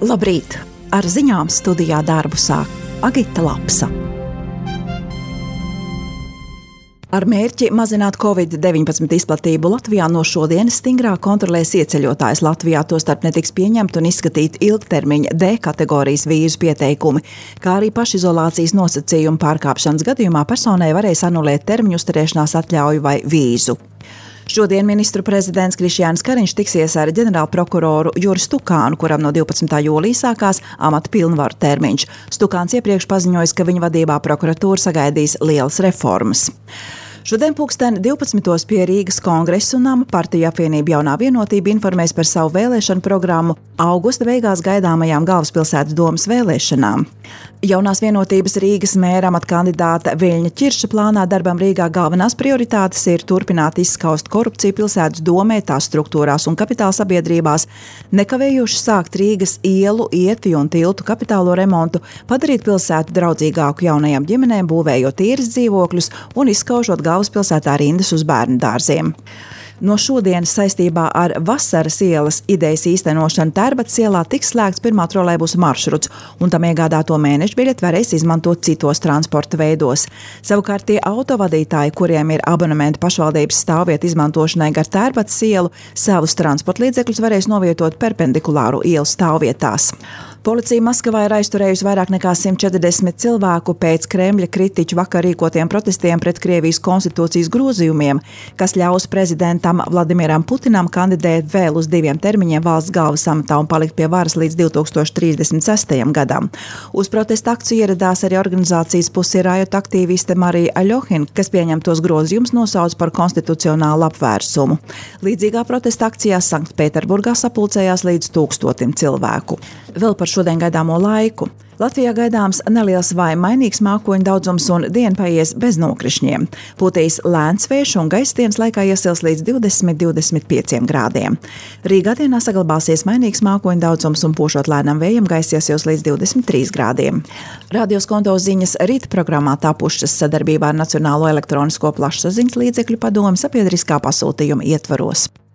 Labrīt! Ar ziņām studijā darbu sāk Agita Lapsa. Ar mērķi mazināt Covid-19 izplatību Latvijā no šodienas stingrāk kontrolēs ieceļotājus Latvijā, tostarp netiks pieņemt un izskatīt ilgtermiņa D kategorijas vīzu pieteikumi, kā arī pašizolācijas nosacījumu pārkāpšanas gadījumā personai varēs anulēt termiņu uzturēšanās atļauju vai vīzu. Šodien ministru prezidents Krišjānis Kariņš tiksies ar ģenerālprokuroru Juri Stukānu, kuram no 12. jūlija sākās amata pilnvaru termiņš. Stukāns iepriekš paziņojis, ka viņa vadībā prokuratūra sagaidīs lielas reformas. Šodien pulksten 12. pie Rīgas Kongresa nama Partiju apvienība Jaunā vienotība informēs par savu vēlēšanu programmu augusta beigās gaidāmajām galvaspilsētas domas vēlēšanām. Jaunās vienotības Rīgas mēra amata kandidāta Viļņa Ķirša plānā darbam Rīgā galvenās prioritātes ir turpināt izskaust korupciju pilsētas domē, tās struktūrās un kapitāla sabiedrībās, nekavējoši sākt Rīgas ielu, ietvi un tiltu kapitālo remontu, padarīt pilsētu draudzīgāku jaunajām ģimenēm, būvējot tīras dzīvokļus un izskaužot galvaspilsētā rindas uz bērnu dārziem. No šodienas saistībā ar Vasaras ielas idejas īstenošanu Tērbatas ielā tiks slēgts pirmā trolejbusa maršruts, un tam iegādāto mēnešu biļeti varēs izmantot citos transporta veidos. Savukārt tie autovadītāji, kuriem ir abonementi pašvaldības stāvvietu izmantošanai gar Tērbatas ielu, savus transporta līdzekļus varēs novietot perpendikulāru ielu stāvvietās. Policija Maskavā ir aizturējusi vairāk nekā 140 cilvēku pēc Kremļa kritiķu vakar rīkotiem protestiem pret Krievijas konstitūcijas grozījumiem, kas ļaus prezidentam Vladimiram Putinam kandidēt vēl uz 2 termiņiem valsts galvas amatā un palikt pie varas līdz 2036. gadam. Uz protesta akciju ieradās arī organizācijas Pussy Riot aktīviste Marija Aļohina, kas pieņemtos grozījumus nosauc par konstitucionālu apvērsumu. Līdzīgā protesta akcijā Sanktpēterburgā sapulcējās līdz 1000 cilvēku. Vēl par šodien gaidāmo laiku. Latvijā gaidāms neliels vai mainīgs mākoņu daudzums un diena paies bez nokrišņiem. Pūtīs lēns vējš un gaisa dienas laikā iesils līdz 20–25 grādiem. Rīgā dienā saglabāsies mainīgs mākoņu daudzums un pūšot lēnam vējam gaisa iesils līdz 23 grādiem. Radio Skonto ziņas rīta programmā tapušas sadarbībā ar Nacionālo elektronisko plašsaziņas līdzekļu padomi sabiedriskā pasūtījuma ietvaros.